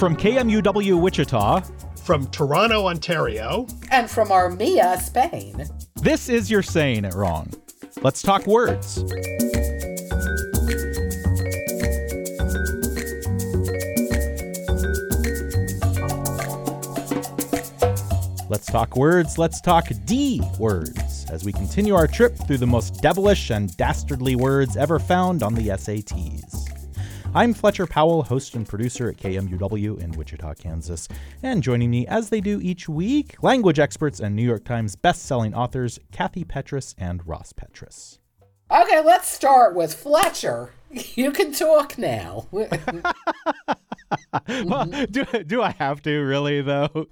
From KMUW Wichita. From Toronto, Ontario. And from Armilla, Spain. This is You're Saying It Wrong. Let's talk words. Let's talk words. Let's talk D words as we continue our trip through the most devilish and dastardly words ever found on the SATs. I'm Fletcher Powell, host and producer at KMUW in Wichita, Kansas. And joining me, as they do each week, language experts and New York Times best-selling authors Kathy Petrus and Ross Petrus. Okay, let's start with Fletcher. You can talk now. Well, do I have to really though?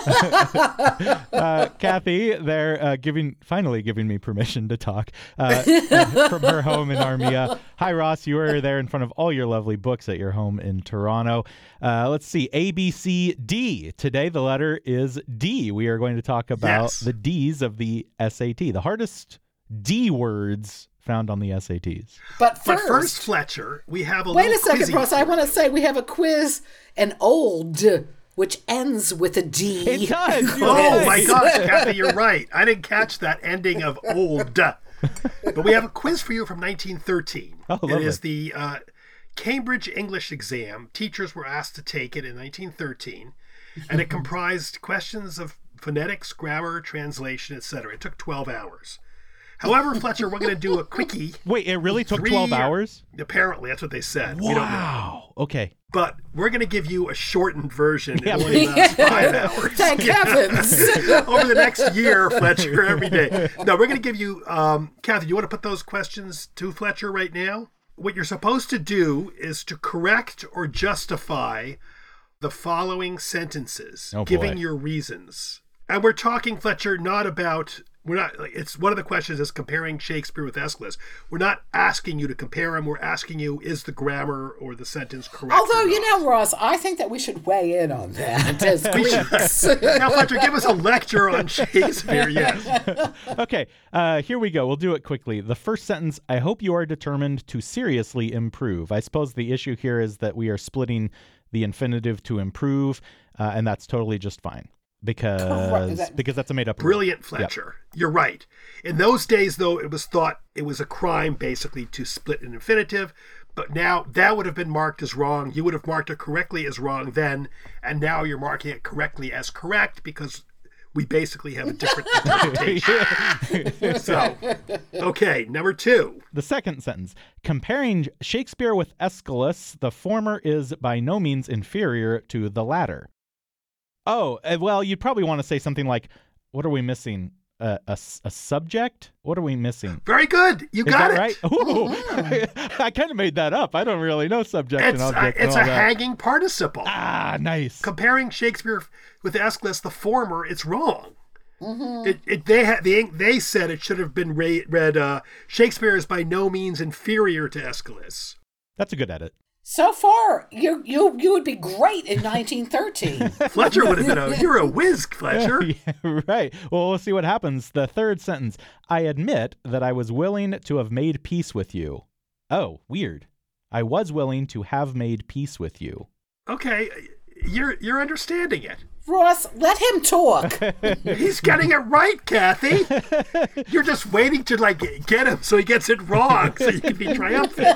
Kathy, they're finally giving me permission to talk from her home in Armilla. Hi, Ross. You are there in front of all your lovely books at your home in Toronto. Let's see, A, B, C, D. Today the letter is D. We are going to talk about the D's of the SAT, the hardest D words found on the SATs. But first, Fletcher, we have wait a second, Ross. I want to say we have a quiz, an old, which ends with a D. It does. Oh my gosh, Kathy, you're right. I didn't catch that ending of old. But we have a quiz for you from 1913. Oh, lovely. It is the Cambridge English exam. Teachers were asked to take it in 1913, and it comprised questions of phonetics, grammar, translation, etc. It took 12 hours. However, Fletcher, we're going to do a quickie. Wait, it really took 12 hours? Apparently, that's what they said. Wow. We don't know. Okay. But we're going to give you a shortened version. It only lasts 5 hours. Thank heavens. Over the next year, Fletcher, every day. No, we're going to give you, Kathy, do you want to put those questions to Fletcher right now? What you're supposed to do is to correct or justify the following sentences, giving your reasons. And we're talking, Fletcher, not about... it's one of the questions is comparing Shakespeare with Aeschylus. We're not asking you to compare them. We're asking you, is the grammar or the sentence correct? Although, you know, Ross, I think that we should weigh in on that as Greeks. Now, Fletcher, give us a lecture on Shakespeare, yes. Okay, here we go. We'll do it quickly. The first sentence, I hope you are determined to seriously improve. I suppose the issue here is that we are splitting the infinitive to improve, and that's totally just fine. Because that's a made-up rule. Brilliant, Fletcher. Yep. You're right. In those days, though, it was thought it was a crime, basically, to split an infinitive. But now that would have been marked as wrong. You would have marked it correctly as wrong then, and now you're marking it correctly as correct because we basically have a different interpretation. So, okay, number 2. The second sentence. Comparing Shakespeare with Aeschylus, the former is by no means inferior to the latter. Oh, well, you'd probably want to say something like, what are we missing? A subject? What are we missing? Very good. You got it. Right? Ooh, I kind of made that up. I don't really know subject and object. It's a hanging participle. Ah, nice. Comparing Shakespeare with Aeschylus, the former, it's wrong. Mm-hmm. They said it should have been read, Shakespeare is by no means inferior to Aeschylus. That's a good edit. So far, you would be great in 1913. Fletcher would have been you're a whiz, Fletcher. Yeah, right. Well, we'll see what happens. The third sentence. I admit that I was willing to have made peace with you. Oh, weird. I was willing to have made peace with you. Okay, you're understanding it. Ross, let him talk. He's getting it right, Kathy. You're just waiting to get him so he gets it wrong so you can be triumphant.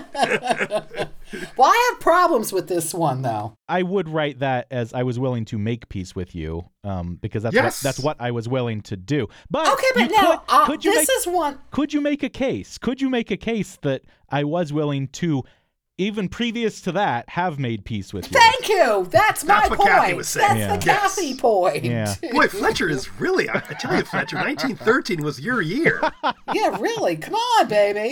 Well, I have problems with this one, though. I would write that as I was willing to make peace with you, because that's what I was willing to do. But okay, but now could you make a case? Could you make a case that I was willing to, even previous to that, have made peace with you? Thank you. That's my point. That's what Kathy was saying. That's the Kathy point. Yeah. Boy, Fletcher is really, I tell you, Fletcher, 1913 was your year. Yeah, really. Come on, baby.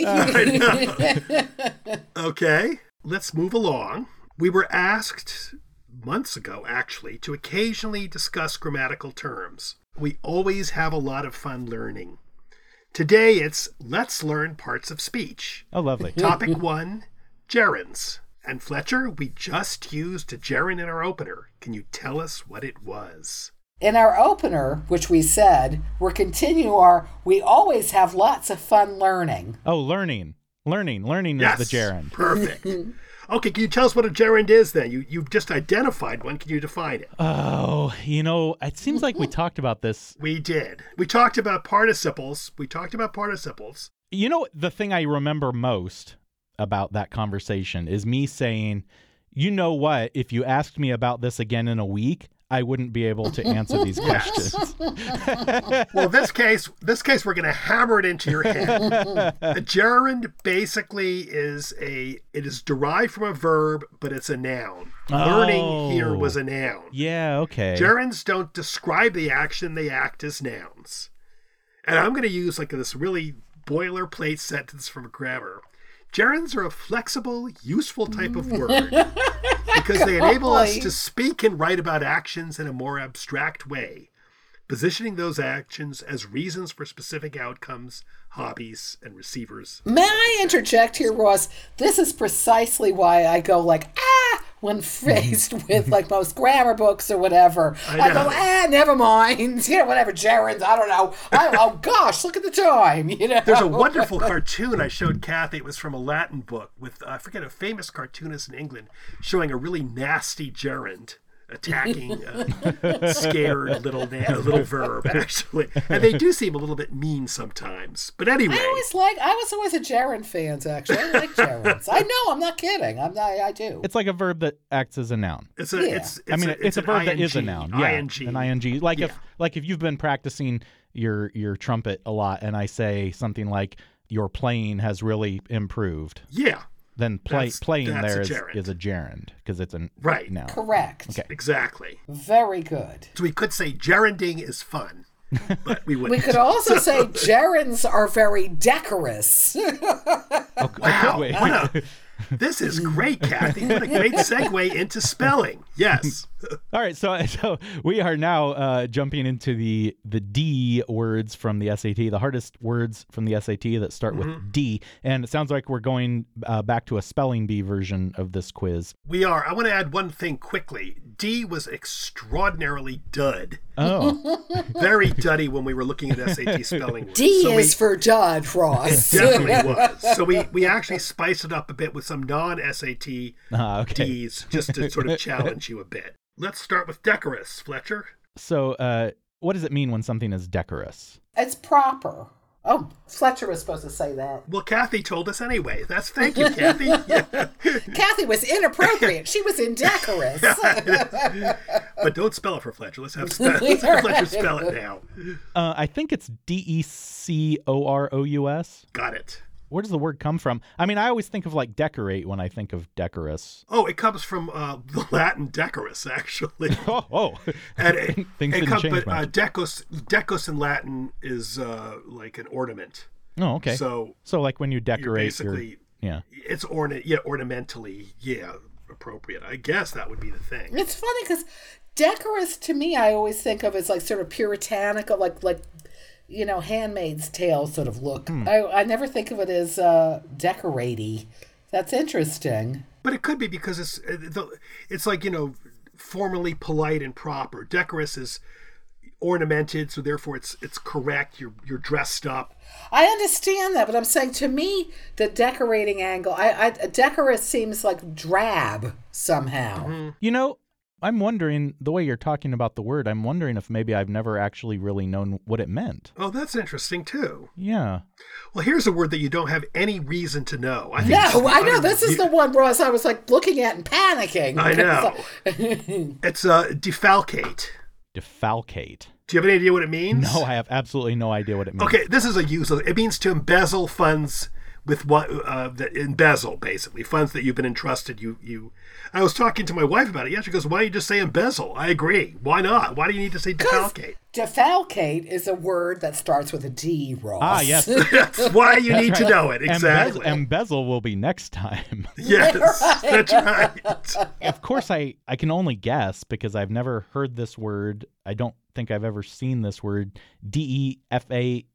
Okay, let's move along. We were asked months ago, actually, to occasionally discuss grammatical terms. We always have a lot of fun learning. Today, it's let's learn parts of speech. Oh, lovely. Topic 1. Gerunds. And Fletcher, we just used a gerund in our opener. Can you tell us what it was? In our opener, which we said, we always have lots of fun learning. Oh, learning. Learning yes, is the gerund. Perfect. Okay, can you tell us what a gerund is then? You've just identified one. Can you define it? Oh, it seems like we talked about this. We did. We talked about participles. The thing I remember most about that conversation is me saying, you know what, if you asked me about this again in a week, I wouldn't be able to answer these questions. Well, this case, we're going to hammer it into your head. A gerund basically is derived from a verb, but it's a noun. Learning here was a noun. Yeah, okay. Gerunds don't describe the action, they act as nouns. And I'm going to use like this really boilerplate sentence from a grammar. Gerunds are a flexible, useful type of word because they enable us to speak and write about actions in a more abstract way, positioning those actions as reasons for specific outcomes, hobbies, and receivers. May I interject here, Ross? This is precisely why I go like, when faced with like most grammar books or whatever. I go, never mind. Whatever, gerunds, I don't know. Oh gosh, look at the time. There's a wonderful cartoon I showed Kathy. It was from a Latin book with, I forget, a famous cartoonist in England showing a really nasty gerund attacking a scared little verb, actually. And they do seem a little bit mean sometimes. But anyway. I was always a gerund fan, actually. I like gerunds. I know, I'm not kidding. I do. It's like a verb that acts as a noun. It's a verb that is a noun. Yeah, ing. An ing. If you've been practicing your trumpet a lot and I say something like, your playing has really improved. Yeah. Then playing there is a gerund because it's a noun. Correct. Okay. Exactly. Very good. So we could say gerunding is fun, but we wouldn't. We could also say gerunds are very decorous. Wow. This is great, Kathy. What a great segue into spelling. Yes. All right, so we are now jumping into the D words from the SAT, the hardest words from the SAT that start with D. And it sounds like we're going back to a spelling bee version of this quiz. We are. I want to add one thing quickly. D was extraordinarily dud. Oh. Very duddy when we were looking at SAT spelling words. D is for dud, Ross. It definitely was. So we actually spiced it up a bit with some non-SAT Ds just to sort of challenge you a bit. Let's start with decorous, Fletcher. So what does it mean when something is decorous? It's proper. Oh, Fletcher was supposed to say that. Well, Kathy told us anyway. Thank you, Kathy. Yeah. Kathy was inappropriate. She was indecorous. But don't spell it for Fletcher. Let's have Fletcher spell it now. I think it's Decorous. Got it. Where does the word come from? I mean, I always think of like decorate when I think of decorous. Oh, it comes from the Latin decorous, actually. Oh. And things didn't change but decus in Latin is like an ornament. Oh, okay. So like when you decorate, basically, it's ornamentally, appropriate. I guess that would be the thing. It's funny because decorous to me, I always think of as like sort of puritanical, like Handmaid's Tale sort of look. I never think of it as decoratey. That's interesting. But it could be because it's like, formally polite and proper. Decorous is ornamented, so therefore it's correct. You're dressed up. I understand that, but I'm saying to me the decorating angle, decorous seems like drab somehow. Mm-hmm. I'm wondering, the way you're talking about the word, I'm wondering if maybe I've never actually really known what it meant. Oh, that's interesting, too. Yeah. Well, here's a word that you don't have any reason to know. I know. This is the one, Ross, I was like looking at and panicking. I know. It's defalcate. Defalcate. Do you have any idea what it means? No, I have absolutely no idea what it means. Okay, this is a useless. It means to embezzle funds with what embezzle, basically funds that you've been entrusted. I was talking to my wife about it. Yeah, she goes, "Why don't you just say embezzle?" I agree. Why not? Why do you need to say defalcate? Defalcate is a word that starts with a D, Ross. Ah, yes. That's why you need to know it. Exactly. Embezzle will be next time. Yes, that's right. Of course, I can only guess because I've never heard this word. I don't think I've ever seen this word. DEFALCATE.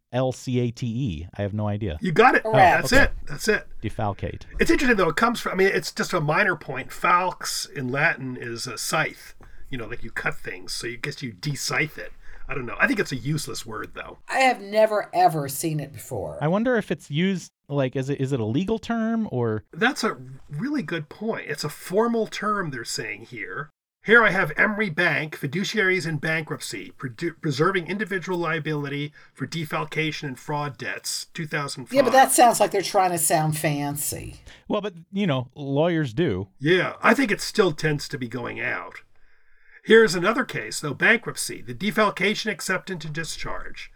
I have no idea. You got it. That's it. Defalcate. It's interesting, though. It comes from, it's just a minor point. Falx in Latin is a scythe. Like you cut things. So you guess you de-scythe it. I don't know. I think it's a useless word, though. I have never, ever seen it before. I wonder if it's used Like, is it a legal term or? That's a really good point. It's a formal term they're saying here. Here I have Emery Bank, fiduciaries in bankruptcy, preserving individual liability for defalcation and fraud debts, 2005. Yeah, but that sounds like they're trying to sound fancy. Well, but, lawyers do. Yeah, I think it still tends to be going out. Here's another case, though, bankruptcy, the defalcation, acceptance, and discharge,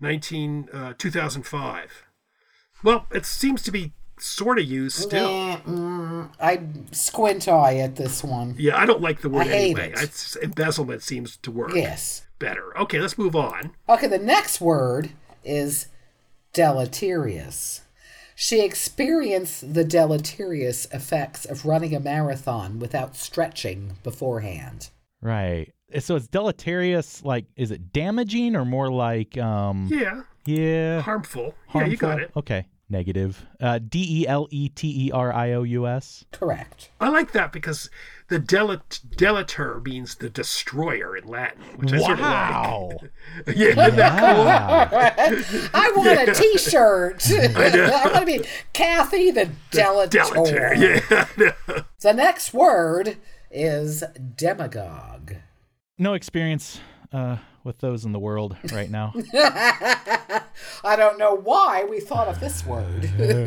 2005. Well, it seems to be sort of used still. I squint eye at this one. Yeah, I don't like the word I hate anyway. it. Embezzlement seems to work better. Okay, let's move on. Okay, the next word is deleterious. She experienced the deleterious effects of running a marathon without stretching beforehand. Right. So it's deleterious, like, is it damaging or more like, Yeah. Harmful. Yeah, you got it. Okay. Negative. Deleterious. Correct. I like that because the deleter means the destroyer in Latin, which I sort of like. Yeah, isn't that cool? I want a T-shirt. I want to be Kathy the Deleter. Yeah. The next word is demagogue. No experience with those in the world right now. I don't know why we thought of this word.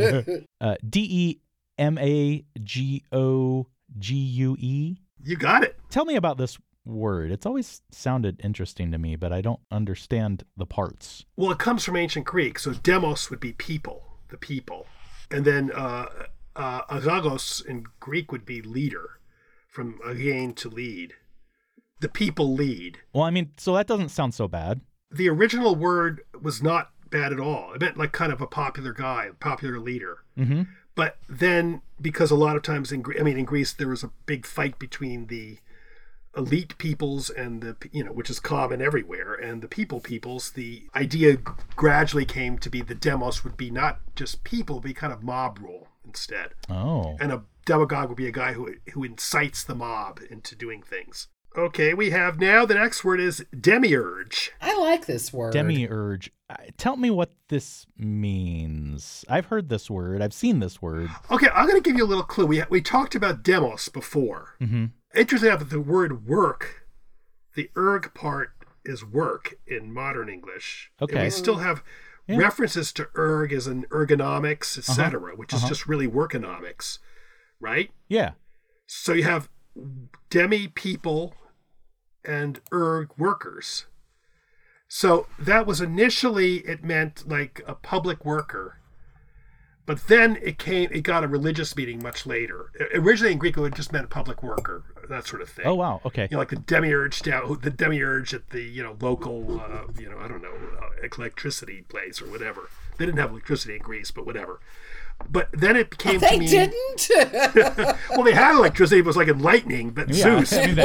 Demagogue. You got it. Tell me about this word. It's always sounded interesting to me, but I don't understand the parts. Well, it comes from ancient Greek, so demos would be people, the people. And then agagos in Greek would be leader, from again to lead. The people lead. Well, I mean, so that doesn't sound so bad. The original word was not bad at all. It meant like kind of a popular guy, popular leader. Mm-hmm. But then, because a lot of times in Greece, there was a big fight between the elite peoples and the, which is common everywhere, and the peoples, the idea gradually came to be the demos would be not just people, but kind of mob rule instead. Oh. And a demagogue would be a guy who incites the mob into doing things. Okay, we have now, the next word is demiurge. I like this word. Demiurge. Tell me what this means. I've heard this word. I've seen this word. Okay, I'm going to give you a little clue. We talked about demos before. Mm-hmm. Interesting enough, the word work, the erg part is work in modern English. Okay. And we still have references to erg as in ergonomics, etc., which is just really workonomics, right? Yeah. So you have demi people and erg workers. So that was initially, it meant like a public worker, but then it got a religious meaning much later. Originally in Greek, it just meant a public worker, that sort of thing. Oh, wow. Okay. Like the demiurge at the local, I don't know, electricity place or whatever. They didn't have electricity in Greece, but whatever. But then it came to mean... They didn't? Well, they had electricity. It was like lightning, but Zeus. Then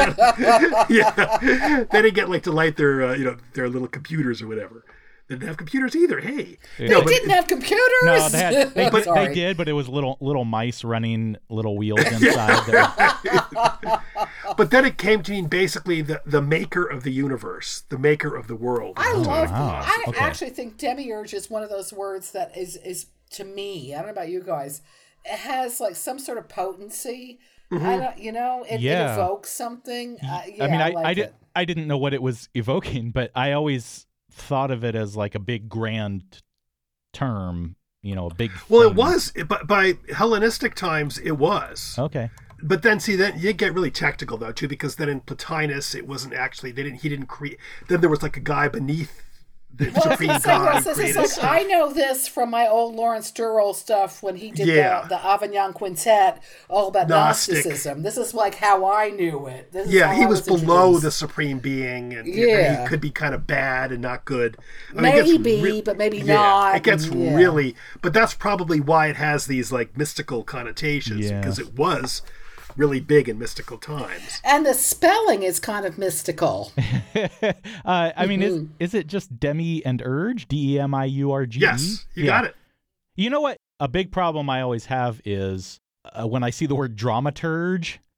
they get to light their little computers or whatever. They didn't have computers either. Hey. They didn't have computers? No, they did, but it was little mice running little wheels inside. But then it came to mean basically the maker of the universe, the maker of the world. I actually think demiurge is one of those words that is to me, I don't know about you guys, it has like some sort of potency. Mm-hmm. It evokes something. I didn't know what it was evoking, but I always thought of it as like a big grand term, a big Well, thing. it was, but by Hellenistic times it was. Okay. But then then you get really technical though too, because then in Plotinus it wasn't actually he didn't create. Then there was like a guy beneath the supreme god who created stuff. I know this from my old Lawrence Durrell stuff when he did the Avignon Quintet, all about Gnosticism. This is like how I knew it. He was below the supreme being, and he could be kind of bad and not good. But maybe not. It gets really, but that's probably why it has these like mystical connotations, because it was really big in mystical times. And the spelling is kind of mystical. I mean, is it just demi and urge? Demiurge? Yes, you got it. You know what? A big problem I always have is when I see the word dramaturge,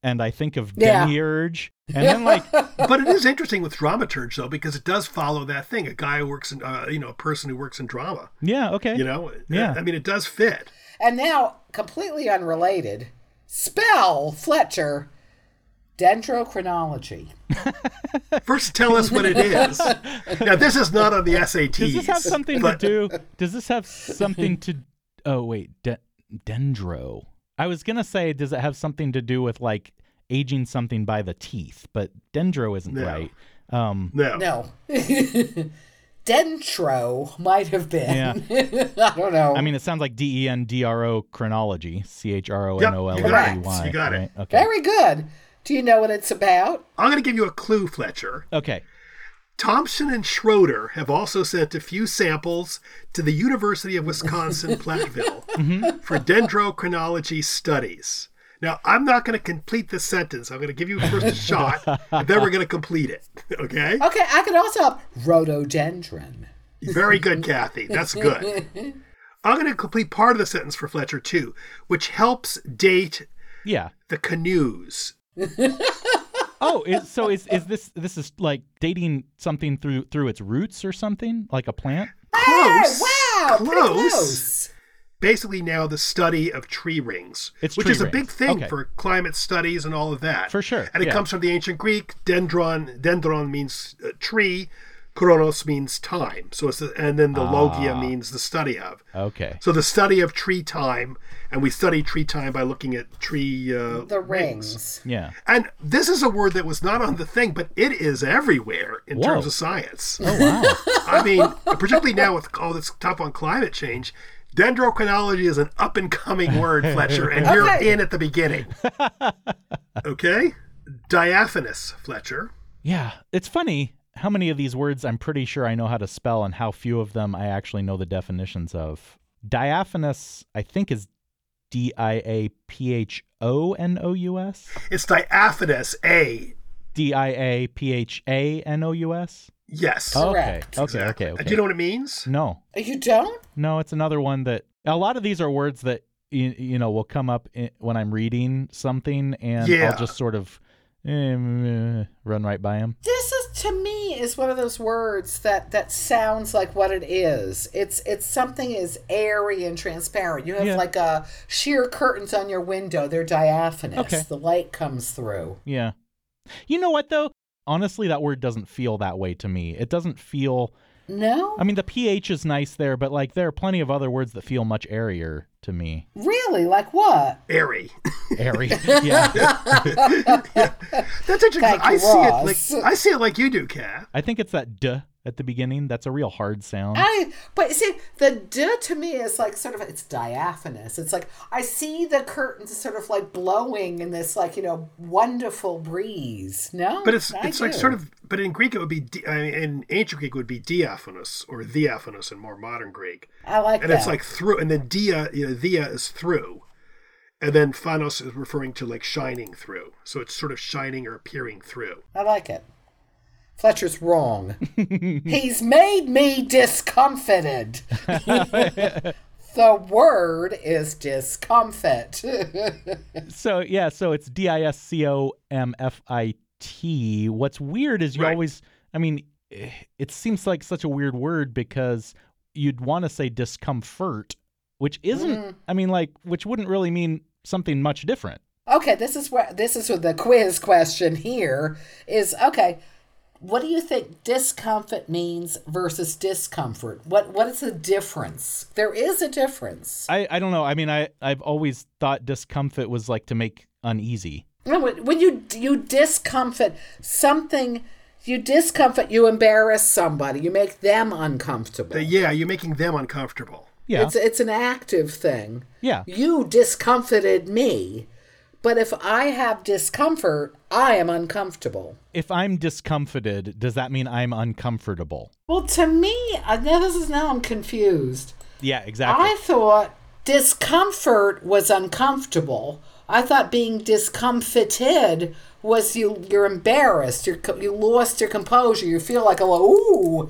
and I think of Yeah. demiurge. And then like, But it is interesting with dramaturge, though, because it does follow that thing. A guy who works in, a person who works in drama. yeah, okay. Yeah. I mean, it does fit. And now, completely unrelated, spell, Fletcher, dendrochronology. First, tell us what it is. Now, this is not on the SATs. Does this have something but- to do? Does this have something to? Oh wait, dendro. I was gonna say, does it have something to do with like aging something by the teeth? But dendro isn't No. right. No. No. Dentro might have been. Yeah. I don't know. I mean, it sounds like DENDRO chronology. CHRONOLOGY. Correct. You got it. Right? Okay. Very good. Do you know what it's about? I'm going to give you a clue, Fletcher. Okay. Thompson and Schroeder have also sent a few samples to the University of Wisconsin Platteville for dendrochronology studies. Now, I'm not going to complete this sentence. I'm going to give you first a shot, and then we're going to complete it. Okay? Okay, I could also help. Rhododendron. Very good, Kathy. That's good. I'm going to complete part of the sentence for Fletcher, too, which helps date Yeah. the canoes. Oh, so is this is like dating something through its roots or something, like a plant? Close. Hey, wow, pretty close. Basically now the study of tree rings, It's which tree is a rings. big thing Okay. for climate studies and all of that. For sure, And it yeah. comes from the ancient Greek. Dendron means tree. Chronos means time. So it's and then the logia means the study of. Okay. So the study of tree time, and we study tree time by looking at tree The rings. Yeah. And this is a word that was not on the thing, but it is everywhere in Whoa. terms of science. Oh wow. I mean, particularly now with all this stuff on climate change, dendrochronology is an up-and-coming word, Fletcher, and you're Okay. in at the beginning. Okay? Diaphanous, Fletcher. Yeah. It's funny how many of these words I'm pretty sure I know how to spell and how few of them I actually know the definitions of. Diaphanous, I think, is DIAPHONOUS. It's diaphanous, A. DIAPHANOUS. Yes. Correct. Okay. And do you know what it means? No, You don't? no, it's another one that a lot of these are words that you know will come up when I'm reading something, and Yeah. I'll just sort of run right by them. This is, to me, is one of those words that sounds like what it is. It's something is airy and transparent. You have Yeah. like sheer curtains on your window. They're diaphanous. Okay. The light comes through. Yeah. You know what though? Honestly, that word doesn't feel that way to me. It doesn't feel. No? I mean, the pH is nice there, but like there are plenty of other words that feel much airier to me. Really? Like what? Airy. Airy. Yeah. That's interesting. Thank you, Ross. I see it like you do, Kat. I think it's that duh at the beginning. That's a real hard sound. But see, the duh to me is like sort of, it's diaphanous. It's like, I see the curtains sort of like blowing in this like, wonderful breeze. No? But it's I like do. sort of, but in Greek it would be, in ancient Greek it would be diaphanous or diaphanous in more modern Greek. I like And that. it's like through, and then dia is through. And then phanos is referring to like shining through. So it's sort of shining or appearing through. I like it. Fletcher's wrong. He's made me discomfited. The word is discomfit. So it's DISCOMFIT. What's weird is you Right. always, I mean, it seems like such a weird word because you'd want to say discomfort, which isn't, I mean, like, which wouldn't really mean something much different. Okay, this is what the quiz question here is. Okay, what do you think discomfort means versus discomfort? What is the difference? There is a difference. I don't know. I mean, I've always thought discomfort was like to make uneasy. No, when you discomfort something, you embarrass somebody, you make them uncomfortable. Yeah, you're making them uncomfortable. Yeah. It's an active thing. Yeah. You discomfited me, but if I have discomfort, I am uncomfortable. If I'm discomfited, does that mean I'm uncomfortable? Well, to me, now I'm confused. Yeah, exactly. I thought discomfort was uncomfortable. I thought being discomfited was you're embarrassed. You lost your composure. You feel like Although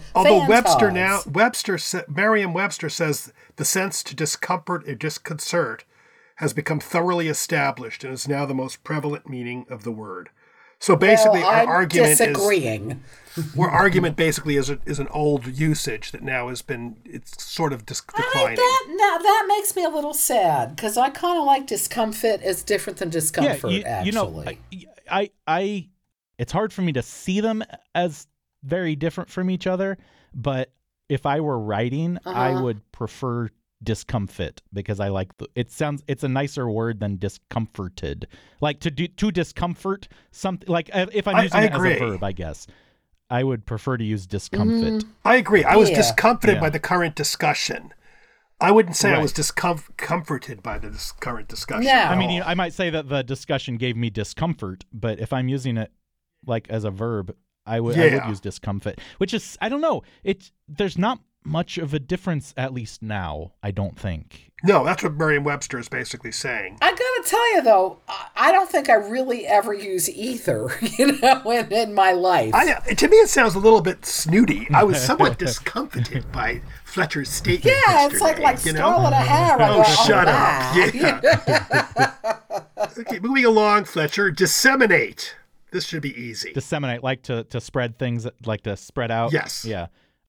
phantoms. Merriam-Webster says the sense to discomfort or disconcert has become thoroughly established and is now the most prevalent meaning of the word. So basically, well, our argument disagreeing. Our argument basically is an old usage that now it's sort of declining. That makes me a little sad because I kind of like discomfit as different than discomfort. Actually, I it's hard for me to see them as very different from each other. But if I were writing, I would prefer discomfit because I like it's a nicer word than discomforted. Like to discomfort something. Like if I'm using it as a verb, I guess. I would prefer to use discomfit. I agree. I was discomfited by the current discussion. I wouldn't say I was comforted by this current discussion. No. I mean, I might say that the discussion gave me discomfort, but if I'm using it like as a verb, I would use discomfit, which is, I don't know. There's not much of a difference, at least now, I don't think. No, that's what Merriam-Webster is basically saying. I gotta tell you though, I don't think I really ever use either, in my life. To me, it sounds a little bit snooty. I was somewhat discomfited by Fletcher's statement. Yeah, it's like Scarlet O'Hara. Oh, shut up. Yeah. Okay, moving along, Fletcher. Disseminate. This should be easy. Disseminate, like to spread things, like to spread out. Yes. Yeah.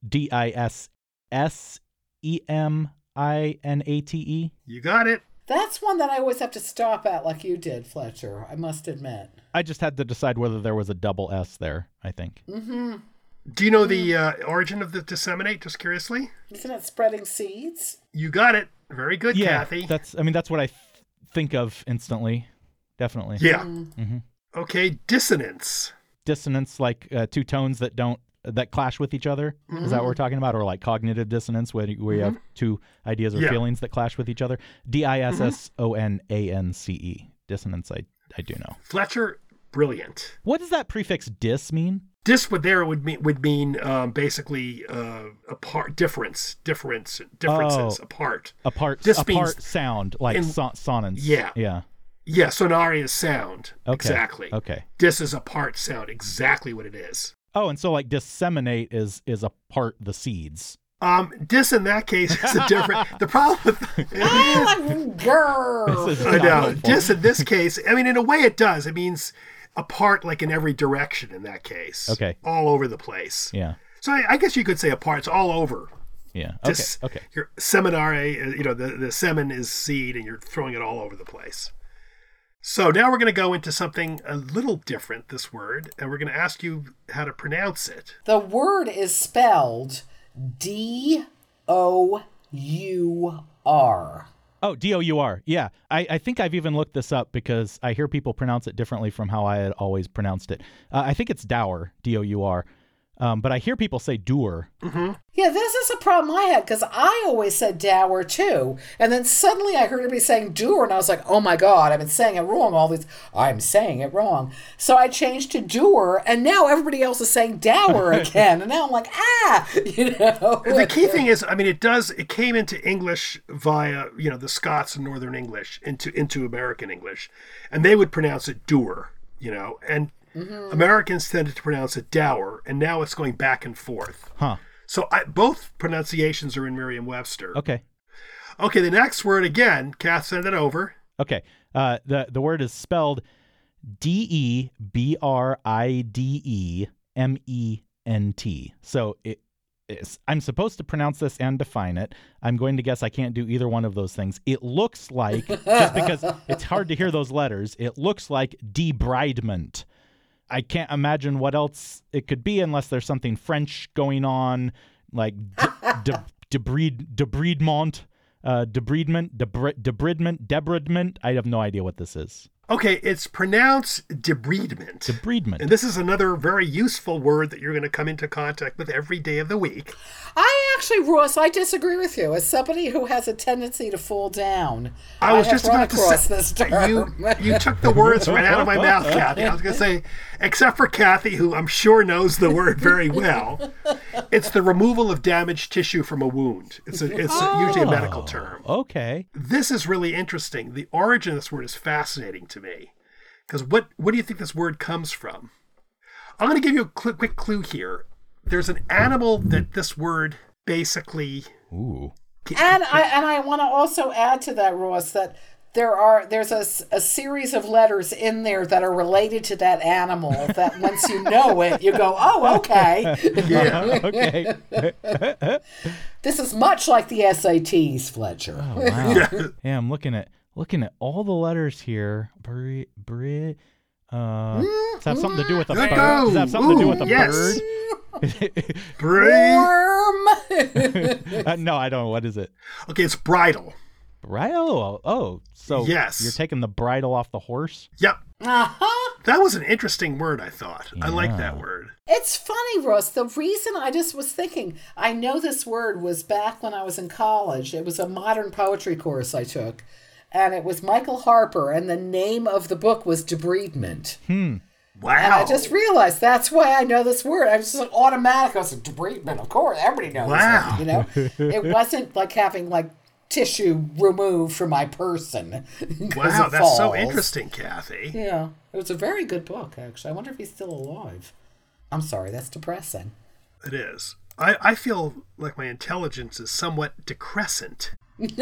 DISSEMINATE. You got it. That's one that I always have to stop at like you did, Fletcher, I must admit. I just had to decide whether there was a double S there, I think. Mm-hmm. Do you know the origin of the disseminate, just curiously? Isn't it spreading seeds? You got it. Very good, Kathy. That's what I think of instantly. Definitely. Yeah. Mm-hmm. Okay, dissonance. Dissonance, like two tones that clash with each other. Mm-hmm. Is that what we're talking about? Or like cognitive dissonance, where you have two ideas or feelings that clash with each other? DISSONANCE. Dissonance, I do know. Fletcher, brilliant. What does that prefix dis mean? Dis would mean basically apart, differences, apart. This means sound, like sonance. Yeah. Yeah. Yeah, sonare is sound. Okay. Exactly. Okay. Dis is apart sound, exactly what it is. Oh, and so like disseminate is apart the seeds. Dis in that case is a different. The problem with girl. I know. Dis in this case, I mean, in a way, it does. It means apart, like in every direction. In that case, okay, all over the place. Yeah. So I guess you could say apart. It's all over. Yeah. Okay. Okay. Your seminare, the semen is seed, and you're throwing it all over the place. So now we're going to go into something a little different, this word, and we're going to ask you how to pronounce it. The word is spelled DOUR. Oh, DOUR. Yeah. I think I've even looked this up because I hear people pronounce it differently from how I had always pronounced it. I think it's dour, DOUR. But I hear people say doer. Mm-hmm. Yeah, this is a problem I had because I always said dower too. And then suddenly I heard everybody saying doer and I was like, oh my God, I've been saying it wrong I'm saying it wrong. So I changed to doer and now everybody else is saying dower again. And now I'm like, The key thing is, I mean, it came into English via, the Scots and Northern English into American English. And they would pronounce it doer, and Americans tended to pronounce it dour, and now it's going back and forth. Huh. So both pronunciations are in Merriam-Webster. Okay. Okay, the next word again, Kath, send it over. Okay. The word is spelled DEBRIDEMENT. So I'm supposed to pronounce this and define it. I'm going to guess I can't do either one of those things. It looks like, just because it's hard to hear those letters, it looks like debridement. I can't imagine what else it could be unless there's something French going on, like debridement, debridement. I have no idea what this is. Okay, it's pronounced debridement. Debridement. And this is another very useful word that you're going to come into contact with every day of the week. Ross, I disagree with you. As somebody who has a tendency to fall down, I was just about to say, this term. You took the words right out of my mouth, Kathy. I was going to say, except for Kathy, who I'm sure knows the word very well, it's the removal of damaged tissue from a wound. It's usually a medical term. Okay. This is really interesting. The origin of this word is fascinating to me. Because what do you think this word comes from? I'm going to give you a quick clue here. There's an animal that this word basically... Ooh. And I want to also add to that, Ross, that there's a series of letters in there that are related to that animal that once you know it, you go, oh, okay. Yeah. Okay. This is much like the SATs, Fletcher. Oh, wow. Yeah, I'm looking at all the letters here. Does that have something to do with a bird? Does that have something to do with a bird? Worm. No, I don't. What is it? Okay, it's bridle. Bridle? Oh, so Yes. you're taking the bridle off the horse? Yep. Uh-huh. That was an interesting word, I thought. I like that word. It's funny, Ross. The reason I just was thinking, I know this word was back when I was in college. It was a modern poetry course I took. And it was Michael Harper, and the name of the book was Debridement. Wow. And I just realized that's why I know this word. I was just like automatic. I was like, debridement, of course, everybody knows Wow. it, you know? It wasn't like having like tissue removed from my person. Wow, that's so falls. interesting, Kathy. Yeah, it was a very good book, actually. I wonder if he's still alive. I'm sorry, that's depressing. It is. I feel like my intelligence is somewhat decrescent. Did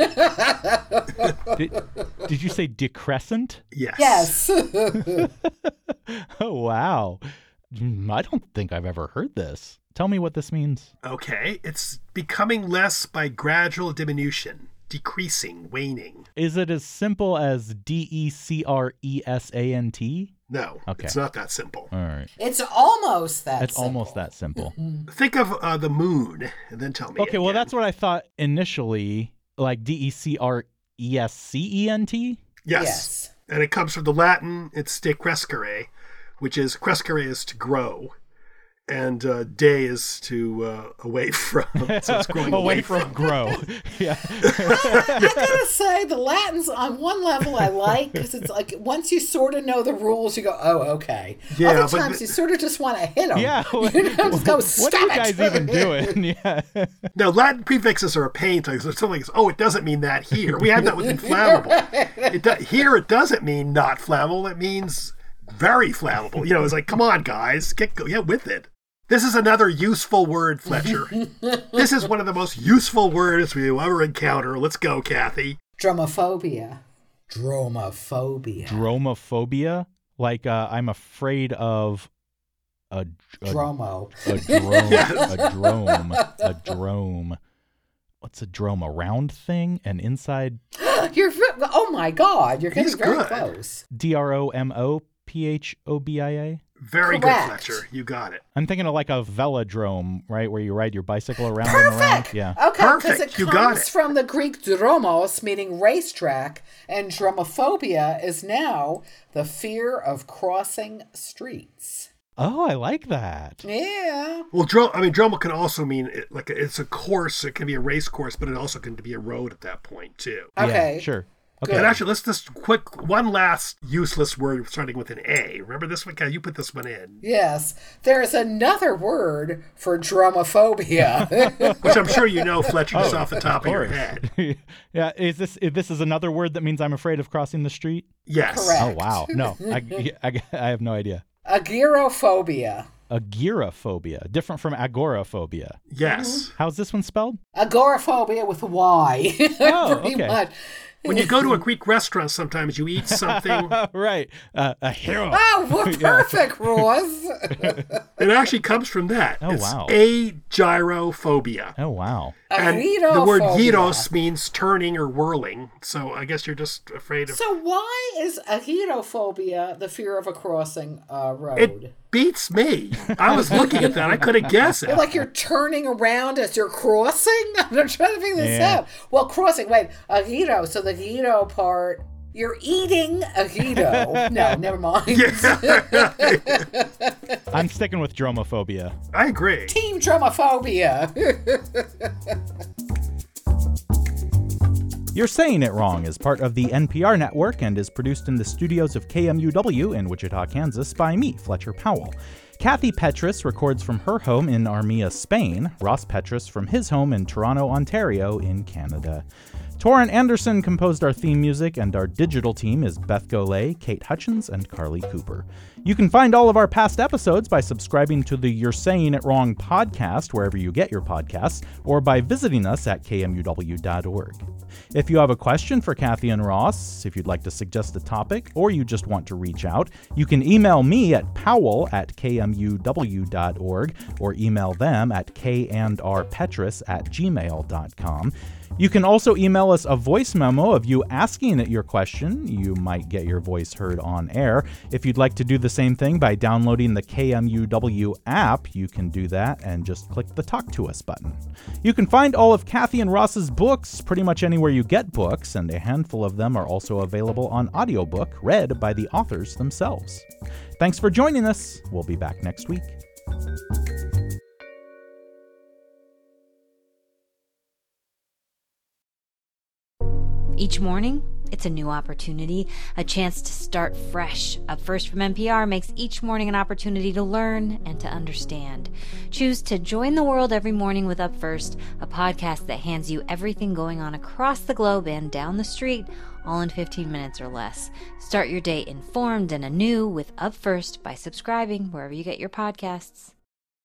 you say decrescent? Yes. Yes. Oh, wow. I don't think I've ever heard this. Tell me what this means. Okay, it's becoming less by gradual diminution, decreasing, waning. Is it as simple as Decrescent? No, Okay. it's not that simple. All right. It's almost that It's simple. almost that simple. Think of the moon, and then tell me. Okay, well, again. that's what I thought initially, like Decrescent? Yes. Yes. And it comes from the Latin, it's de crescere, which is, crescere is to grow, and de is to away from. So it's growing away from grow. Yeah. I gotta say, the Latins, on one level, I like, because it's like, once you sort of know the rules, you go, oh, okay. Yeah, Other but times, you sort of just want to hit them. Yeah. You know, just go, What are you guys even doing? Yeah. Now, Latin prefixes are a pain to so something like, oh, it doesn't mean that here. We have that with inflammable. Here, it doesn't mean not flammable. It means very flammable. You know, it's like, come on, guys, get with it. This is another useful word, Fletcher. This is one of the most useful words we will ever encounter. Let's go, Kathy. Dromophobia. Dromophobia? Like I'm afraid of a Dromo. A drome. What's a drome? A round thing? An inside? Oh my God, you're getting He's very good. close. Dromophobia? Very Correct. good, Fletcher. You got it. I'm thinking of like a velodrome, right? Where you ride your bicycle around and around. Perfect. Yeah. Okay, because Perfect. it You got comes it. from the Greek dromos, meaning racetrack, and dromophobia is now the fear of crossing streets. Oh, I like that. Yeah. Well, droma can also mean it's a course. It can be a race course, but it also can be a road at that point too. Okay. Yeah, sure. Good. And actually, let's just one last useless word starting with an A. Remember this one, Kat? You put this one in, Yes. There's another word for dromophobia. which I'm sure you know, Fletcher, just off the top of your head. Yeah. Is this another word that means I'm afraid of crossing the street? Yes. Correct. Oh, wow. No, I have no idea. Agoraphobia. Agoraphobia, different from agoraphobia. Yes. How's this one spelled? Agoraphobia with a Y. Oh, Pretty okay. much. When you go to a Greek restaurant, sometimes you eat something. Right. A hero. Oh, well, perfect, Ross. It actually comes from that. Oh, It's wow. agyrophobia. Oh, wow. And the word Agirophobia. gyros means turning or whirling. So I guess you're just afraid of... So why is agoraphobia the fear of a crossing road? It beats me. I was looking at that. I couldn't guess it. Like you're turning around as you're crossing? I'm trying to figure this Yeah. out. Well, crossing, wait, agito. So the agito part, you're eating agito. No, never mind. I'm sticking with dromophobia. I agree. Team dromophobia. You're Saying It Wrong is part of the NPR network and is produced in the studios of KMUW in Wichita, Kansas by me, Fletcher Powell. Kathy Petrus records from her home in Armia, Spain, Ross Petrus from his home in Toronto, Ontario in Canada. Torrin Anderson composed our theme music, and our digital team is Beth Golay, Kate Hutchins, and Carly Cooper. You can find all of our past episodes by subscribing to the You're Saying It Wrong podcast wherever you get your podcasts, or by visiting us at kmuw.org. If you have a question for Kathy and Ross, if you'd like to suggest a topic, or you just want to reach out, you can email me at powell@kmuw.org or email them at kandrpetrus@gmail.com. You can also email us a voice memo of you asking it your question. You might get your voice heard on air. If you'd like to do the same thing by downloading the KMUW app, you can do that and just click the Talk to Us button. You can find all of Kathy and Ross's books pretty much anywhere you get books, and a handful of them are also available on audiobook, read by the authors themselves. Thanks for joining us. We'll be back next week. Each morning, it's a new opportunity, a chance to start fresh. Up First from NPR makes each morning an opportunity to learn and to understand. Choose to join the world every morning with Up First, a podcast that hands you everything going on across the globe and down the street, all in 15 minutes or less. Start your day informed and anew with Up First by subscribing wherever you get your podcasts.